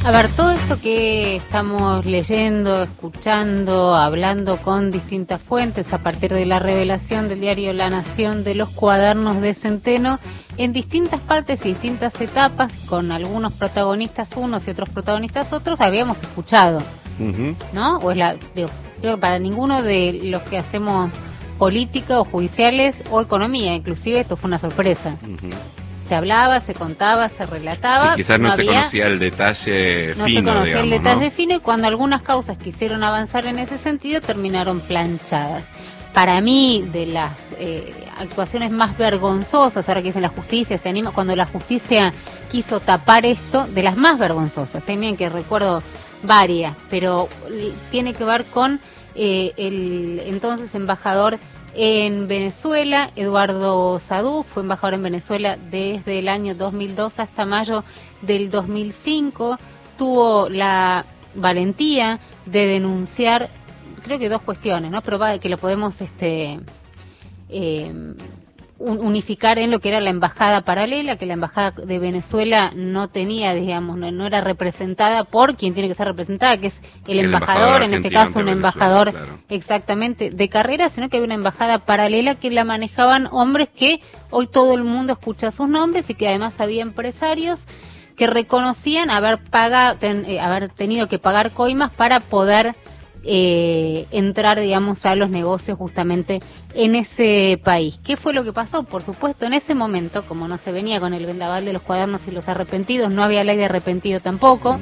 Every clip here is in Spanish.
A ver, todo esto que estamos leyendo, escuchando, hablando con distintas fuentes a partir de la revelación del diario La Nación de los cuadernos de Centeno, en distintas partes y distintas etapas, con algunos protagonistas unos y otros protagonistas otros, habíamos escuchado, ¿no? O es creo que para ninguno de los que hacemos política o judiciales o economía, inclusive esto fue una sorpresa. Se hablaba, se contaba, se relataba. Sí, quizás no se conocía el detalle fino, no se conocía digamos, el detalle ¿no? fino, y cuando algunas causas quisieron avanzar en ese sentido, terminaron planchadas. Para mí, de las actuaciones más vergonzosas, ahora que dicen la justicia se anima, cuando la justicia quiso tapar esto, de las más vergonzosas, bien que recuerdo varias, pero tiene que ver con el entonces embajador en Venezuela, Eduardo Sadú, fue embajador en Venezuela desde el año 2002 hasta mayo del 2005, tuvo la valentía de denunciar, creo que dos cuestiones, ¿no? Pero que lo podemos unificar en lo que era la embajada paralela, que la embajada de Venezuela no tenía, digamos, no era representada por quien tiene que ser representada, que es el embajador, en este caso un embajador, claro, exactamente, de carrera, sino que había una embajada paralela que la manejaban hombres que hoy todo el mundo escucha sus nombres, y que además había empresarios que reconocían haber tenido que pagar coimas para poder entrar, digamos, a los negocios justamente en ese país. ¿Qué fue lo que pasó? Por supuesto, en ese momento, como no se venía con el vendaval de los cuadernos y los arrepentidos, no había ley de arrepentido tampoco,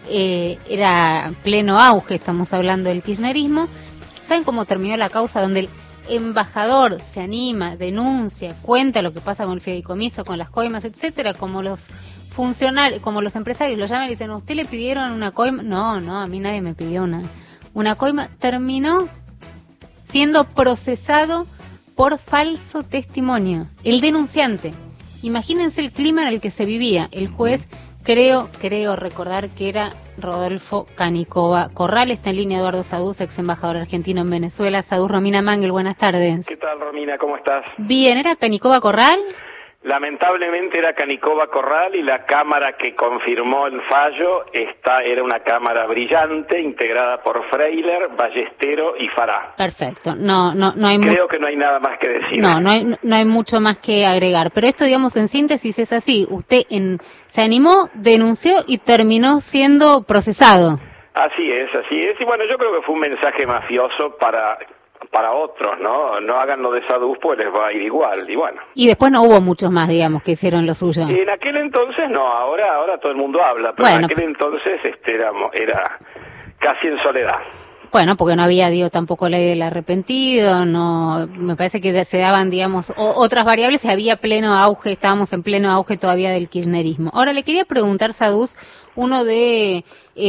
era pleno auge, estamos hablando del kirchnerismo. ¿Saben cómo terminó la causa? Donde el embajador se anima, denuncia, cuenta lo que pasa con el fideicomiso, con las coimas, etcétera, como los funcionarios, como los empresarios lo llaman y dicen, ¿usted le pidieron una coima? No, a mí nadie me pidió una coima. Terminó siendo procesado por falso testimonio. El denunciante. Imagínense el clima en el que se vivía. El juez, creo recordar que era Rodolfo Canicova Corral. Está en línea Eduardo Sadú, ex embajador argentino en Venezuela. Sadú, Romina Mangel, buenas tardes. ¿Qué tal, Romina? ¿Cómo estás? Bien, ¿era Canicova Corral? Lamentablemente era Canicova Corral, y la cámara que confirmó el fallo era una cámara brillante integrada por Freiler, Ballestero y Fará. Perfecto. No hay Creo que no hay nada más que decir. No hay mucho más que agregar. Pero esto, digamos, en síntesis es así. Usted se animó, denunció y terminó siendo procesado. Así es. Y bueno, yo creo que fue un mensaje mafioso para otros, ¿no? No hagan lo de Sadú, pues les va a ir igual, y bueno. Y después no hubo muchos más, digamos, que hicieron lo suyo. En aquel entonces no, ahora todo el mundo habla, pero en aquel entonces era casi en soledad. Bueno, porque no había, tampoco ley del arrepentido, me parece que se daban, digamos, otras variables, y había pleno auge, estábamos en pleno auge todavía del kirchnerismo. Ahora le quería preguntar, Sadús, uno de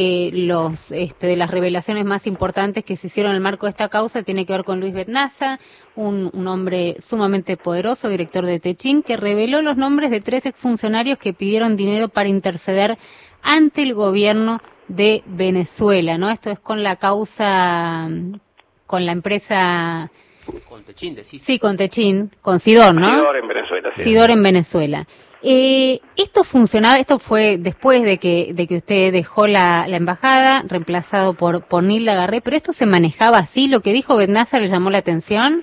de las revelaciones más importantes que se hicieron en el marco de esta causa tiene que ver con Luis Betnaza, un hombre sumamente poderoso, director de Techín, que reveló los nombres de 3 exfuncionarios que pidieron dinero para interceder ante el gobierno de Venezuela, ¿no? Esto es con la causa, con la empresa... Con Techín, decís. Sí, con Techín, con Sidor, ¿no? Sidor en Venezuela, sí. Sidor en Venezuela. Esto fue después de que usted dejó la embajada, reemplazado por Nilda Garré, pero esto se manejaba así, lo que dijo Betnaza le llamó la atención.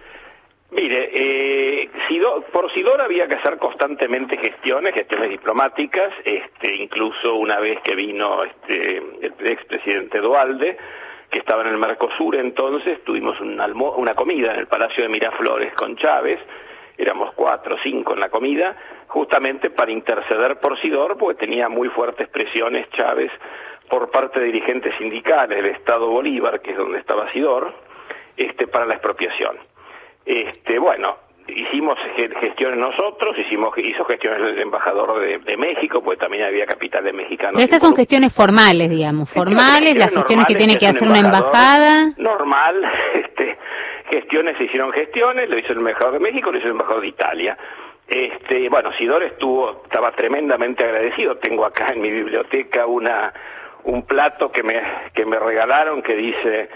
Mire, por Sidor había que hacer constantemente gestiones diplomáticas, incluso una vez que vino el expresidente Dualde, que estaba en el Mercosur entonces, tuvimos una comida en el Palacio de Miraflores con Chávez, éramos 4 o 5 en la comida, justamente para interceder por Sidor, porque tenía muy fuertes presiones Chávez por parte de dirigentes sindicales del Estado Bolívar, que es donde estaba Sidor, para la expropiación. Bueno, hicimos gestiones nosotros, hizo gestiones el embajador de México, porque también había capitales mexicanos. Pero estas son gestiones formales, digamos, las gestiones que tiene que hacer una embajada. Normal, gestiones, se hicieron gestiones, lo hizo el embajador de México, lo hizo el embajador de Italia. Bueno, Sidor estaba tremendamente agradecido. Tengo acá en mi biblioteca un plato que me regalaron que dice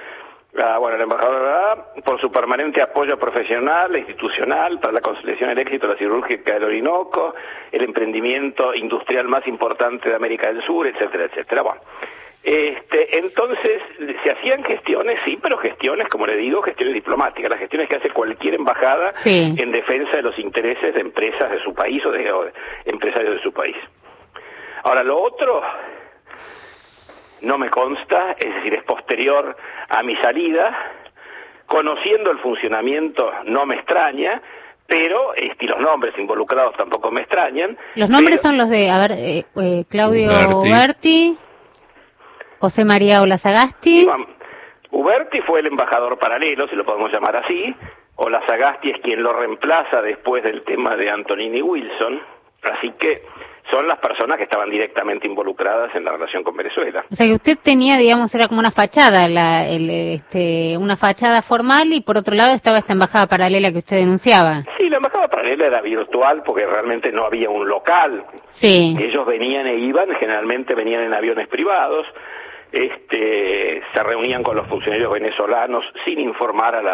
Bueno, el embajador, por su permanente apoyo profesional e institucional para la consolidación del éxito de la siderúrgica del Orinoco, el emprendimiento industrial más importante de América del Sur, etcétera, etcétera. Bueno, entonces se hacían gestiones, sí, pero gestiones, como le digo, gestiones diplomáticas, las gestiones que hace cualquier embajada en defensa de los intereses de empresas de su país o de empresarios de su país. Ahora, lo otro no me consta, es decir, es posterior a mi salida. Conociendo el funcionamiento no me extraña, pero y los nombres involucrados tampoco me extrañan. Los nombres son los de, Claudio Uberti, José María Olazagasti. Uberti fue el embajador paralelo, si lo podemos llamar así. Olazagasti es quien lo reemplaza después del tema de Antonini Wilson, así que son las personas que estaban directamente involucradas en la relación con Venezuela. O sea que usted tenía, digamos, era como una fachada, una fachada formal, y por otro lado estaba esta embajada paralela que usted denunciaba. Sí, la embajada paralela era virtual porque realmente no había un local. Sí. Ellos venían e iban, generalmente venían en aviones privados, se reunían con los funcionarios venezolanos sin informar a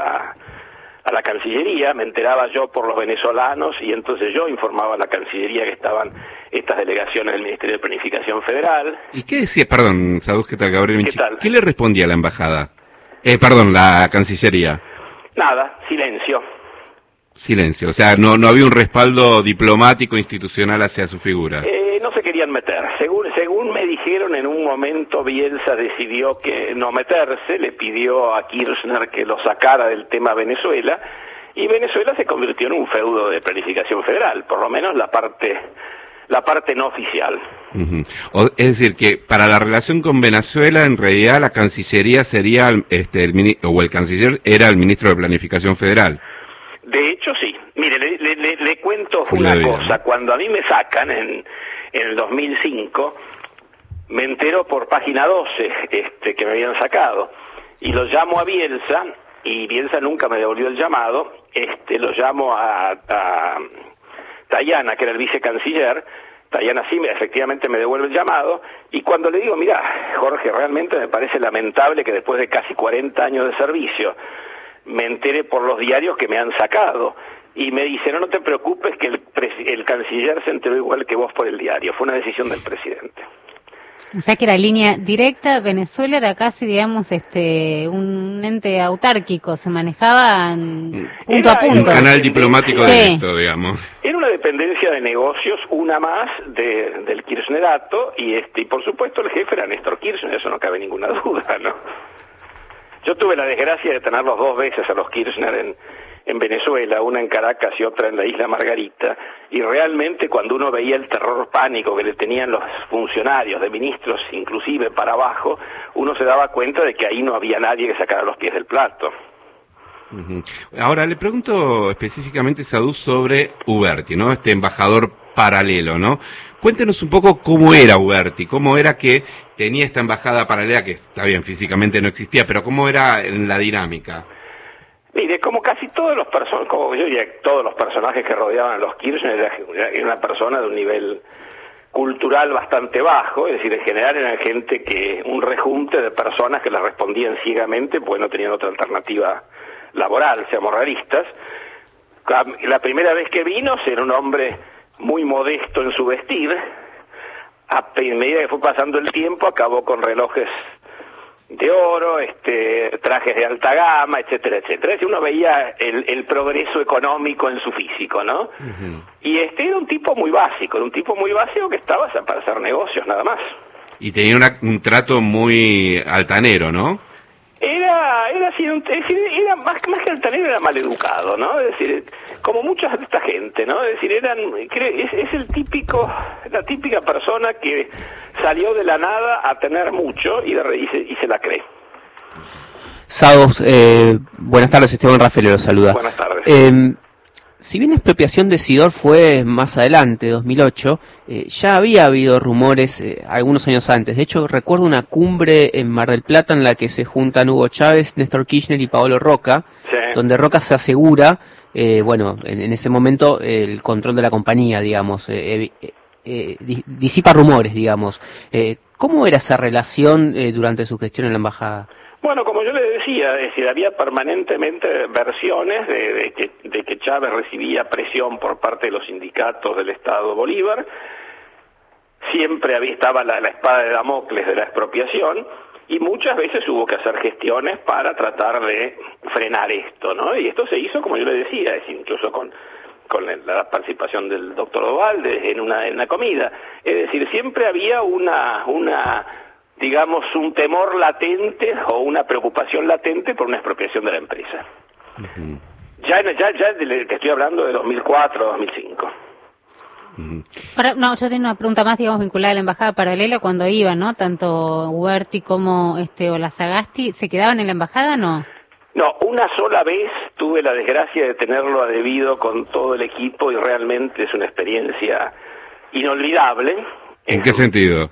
la Cancillería. Me enteraba yo por los venezolanos y entonces yo informaba a la Cancillería que estaban estas delegaciones del Ministerio de Planificación Federal. ¿Y qué decía, perdón, Sadus, qué tal, Gabriel Minchi? ¿Qué le respondía a la embajada? La Cancillería. Nada, silencio. Silencio, o sea, no había un respaldo diplomático institucional hacia su figura. No se querían meter. Según me dijeron, en un momento Bielsa decidió que no meterse, le pidió a Kirchner que lo sacara del tema Venezuela, y Venezuela se convirtió en un feudo de planificación federal, por lo menos la parte no oficial. Es decir, que para la relación con Venezuela, en realidad la Cancillería sería, el canciller era el ministro de Planificación Federal. De hecho, sí. Mire, le cuento una cosa. Cuando a mí me sacan en el 2005, me entero por Página 12 que me habían sacado, y lo llamo a Bielsa, y Bielsa nunca me devolvió el llamado. Lo llamo a Tayana, que era el vicecanciller. Tayana sí, efectivamente me devuelve el llamado, y cuando le digo, mira, Jorge, realmente me parece lamentable que después de casi 40 años de servicio me enteré por los diarios que me han sacado. Y me dice, no te preocupes, que el canciller se enteró igual que vos por el diario. Fue una decisión del presidente. O sea que era línea directa. Venezuela era casi, digamos, un ente autárquico. Se manejaba punto a punto. Un canal diplomático directo, digamos. Era una dependencia de negocios, una más del kirchnerato, y por supuesto el jefe era Néstor Kirchner, eso no cabe ninguna duda, ¿no? Yo tuve la desgracia de tenerlos 2 veces a los Kirchner en Venezuela, una en Caracas y otra en la isla Margarita, y realmente cuando uno veía el terror pánico que le tenían los funcionarios, de ministros inclusive para abajo, uno se daba cuenta de que ahí no había nadie que sacara los pies del plato. Ahora le pregunto específicamente, Sadus, sobre Uberti, ¿no? Este embajador paralelo, ¿no? Cuéntenos un poco cómo era Uberti, cómo era que tenía esta embajada paralela, que está bien, físicamente no existía, pero cómo era en la dinámica. Mire, como casi todos los todos los personajes que rodeaban a los Kirchner, era una persona de un nivel cultural bastante bajo, es decir, en general eran un rejunte de personas que le respondían ciegamente porque no tenían otra alternativa laboral, seamos realistas. La primera vez que vino, era un hombre muy modesto en su vestir. A medida que fue pasando el tiempo, acabó con relojes de oro, trajes de alta gama, etcétera, etcétera. Es decir, uno veía el progreso económico en su físico, ¿no? Y era un tipo muy básico, que estaba para hacer negocios, nada más. Y tenía un trato muy altanero, ¿no? Era más que altanero, era maleducado, ¿no? Es decir, como mucha de esta gente, ¿no? Es decir, es la típica persona que salió de la nada a tener mucho y se la cree. Sadus, buenas tardes, Esteban Rafael lo saluda. Buenas tardes. Si bien la expropiación de Sidor fue más adelante, 2008, ya había habido rumores algunos años antes. De hecho, recuerdo una cumbre en Mar del Plata en la que se juntan Hugo Chávez, Néstor Kirchner y Paolo Roca, donde Roca se asegura, en ese momento, el control de la compañía, digamos, disipa rumores, digamos. ¿Cómo era esa relación durante su gestión en la embajada? Bueno, como yo le decía, es decir, había permanentemente versiones de que Chávez recibía presión por parte de los sindicatos del Estado Bolívar. Siempre estaba la espada de Damocles de la expropiación, y muchas veces hubo que hacer gestiones para tratar de frenar esto, ¿no? Y esto se hizo, como yo le decía, es incluso con la participación del doctor Duhalde en una comida. Es decir, siempre había digamos, un temor latente o una preocupación latente por una expropiación de la empresa. Uh-huh. Ya te estoy hablando de 2004, 2005. Uh-huh. Ahora, no, yo tengo una pregunta más, digamos, vinculada a la embajada paralela. Cuando iban, ¿no? Tanto Huerti como Olazagasti, ¿se quedaban en la embajada, no? No, una sola vez tuve la desgracia de tenerlo a debido con todo el equipo y realmente es una experiencia inolvidable. ¿En qué sentido?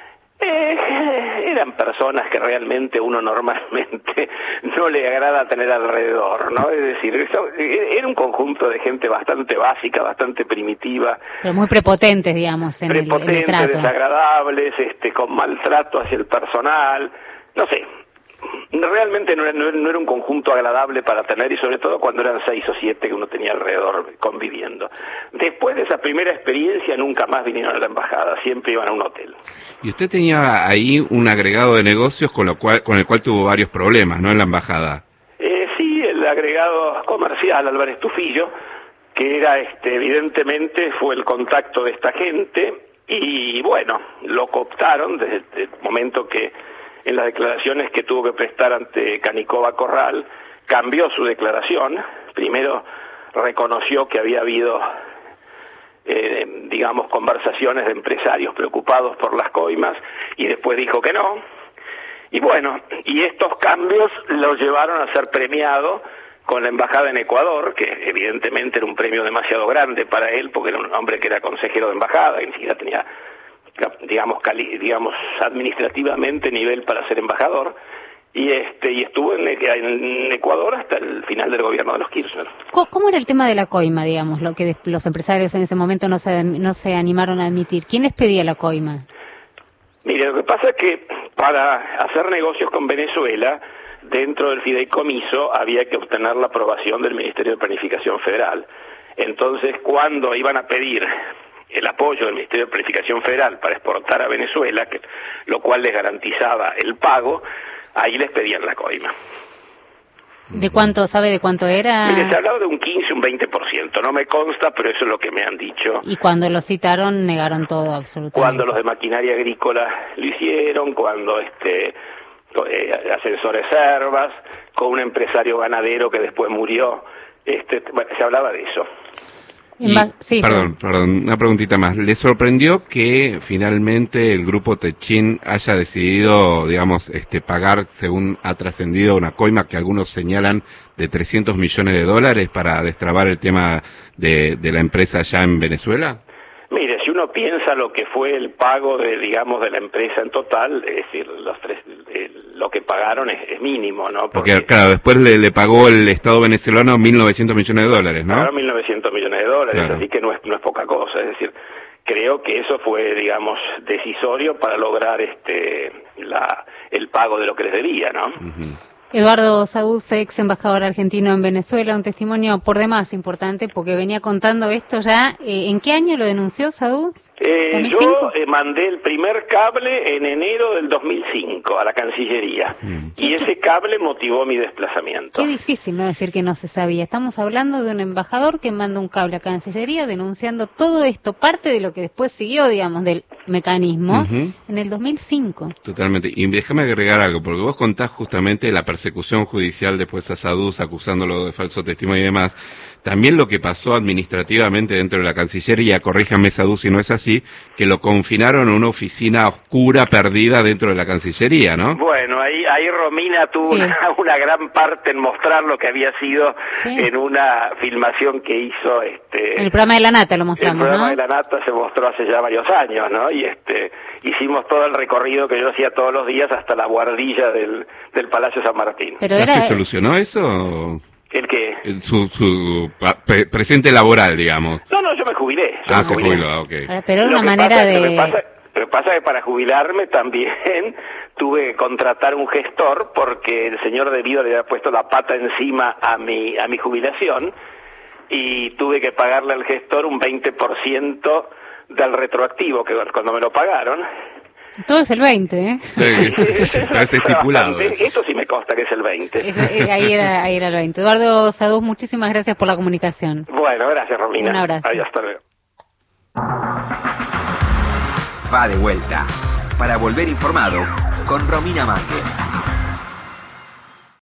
Eran personas que realmente uno normalmente no le agrada tener alrededor, ¿no? Es decir, era un conjunto de gente bastante básica, bastante primitiva. Pero muy prepotentes, digamos, en el trato. Desagradables, con maltrato hacia el personal, no sé. Realmente no era un conjunto agradable para tener, y sobre todo cuando eran 6 o 7 que uno tenía alrededor conviviendo. Después de esa primera experiencia nunca más vinieron a la embajada, siempre iban a un hotel. Y usted tenía ahí un agregado de negocios con el cual tuvo varios problemas, ¿no?, en la embajada. Sí, el agregado comercial Álvarez Tufillo, que era evidentemente fue el contacto de esta gente, y bueno, lo cooptaron desde el momento que en las declaraciones que tuvo que prestar ante Canicova Corral, cambió su declaración. Primero reconoció que había habido, digamos, conversaciones de empresarios preocupados por las coimas, y después dijo que no. Y bueno, y estos cambios los llevaron a ser premiado con la embajada en Ecuador, que evidentemente era un premio demasiado grande para él, porque era un hombre que era consejero de embajada y ni siquiera tenía, digamos, administrativamente nivel para ser embajador, y estuvo en Ecuador hasta el final del gobierno de los Kirchner. ¿Cómo era el tema de la coima, digamos, lo que los empresarios en ese momento no se animaron a admitir? ¿Quién les pedía la coima? Mire, lo que pasa es que para hacer negocios con Venezuela, dentro del fideicomiso había que obtener la aprobación del Ministerio de Planificación Federal. Entonces, cuando iban a pedir el apoyo del Ministerio de Planificación Federal para exportar a Venezuela, lo cual les garantizaba el pago, ahí les pedían la coima. ¿De cuánto, sabe de cuánto era? Mire, se hablaba de un 15, un 20%, no me consta, pero eso es lo que me han dicho. Y cuando lo citaron, negaron todo, absolutamente. Cuando los de maquinaria agrícola lo hicieron, cuando Ascensores Servas, con un empresario ganadero que después murió, bueno, se hablaba de eso. Sí, perdón, una preguntita más. ¿Le sorprendió que finalmente el grupo Techín haya decidido, digamos, pagar, según ha trascendido, una coima que algunos señalan de $300 millones para destrabar el tema de la empresa allá en Venezuela? Mire, si uno piensa lo que fue el pago de la empresa en total, es decir, lo que pagaron es mínimo, ¿no? Porque claro, después le pagó el Estado venezolano $1.900 millones, ¿no? Claro, $1.900 millones, claro. Así que no es poca cosa, es decir, creo que eso fue, digamos, decisorio para lograr el pago de lo que les debía, ¿no? Uh-huh. Eduardo Saduz, ex embajador argentino en Venezuela, un testimonio por demás importante porque venía contando esto ya. ¿En qué año lo denunció Saduz? Yo mandé el primer cable en enero del 2005 a la Cancillería y ese cable motivó mi desplazamiento. Qué difícil no decir que no se sabía. Estamos hablando de un embajador que manda un cable a Cancillería denunciando todo esto, parte de lo que después siguió, digamos, del mecanismo, en el 2005. Totalmente. Y déjame agregar algo, porque vos contás justamente la persecución judicial después a Saduz, acusándolo de falso testimonio y demás. También lo que pasó administrativamente dentro de la Cancillería, corríjame Saduz si no es así, que lo confinaron a una oficina oscura perdida dentro de la Cancillería, ¿no? Bueno, ahí Romina tuvo una gran parte en mostrar lo que había sido en una filmación que hizo el programa de La Nata lo mostramos, ¿no? El programa de La Nata se mostró hace ya varios años, ¿no? Y hicimos todo el recorrido que yo hacía todos los días hasta la buhardilla del Palacio San Martín. Pero ¿ya se solucionó eso? ¿El qué? Su presente laboral, digamos. No, yo me jubilé. Se jubiló, ok. Pero era una manera Pero pasa que para jubilarme también tuve que contratar un gestor porque el señor debido le había puesto la pata encima a mi jubilación y tuve que pagarle al gestor un 20% del retroactivo que cuando me lo pagaron. Todo es el 20, ¿eh? Sí, parece estipulado. Esto sí me consta que es el 20. Ahí era el 20. Eduardo Saduz, muchísimas gracias por la comunicación. Bueno, gracias, Romina. Un abrazo. Ay, hasta luego. Va de vuelta para volver informado con Romina Márquez.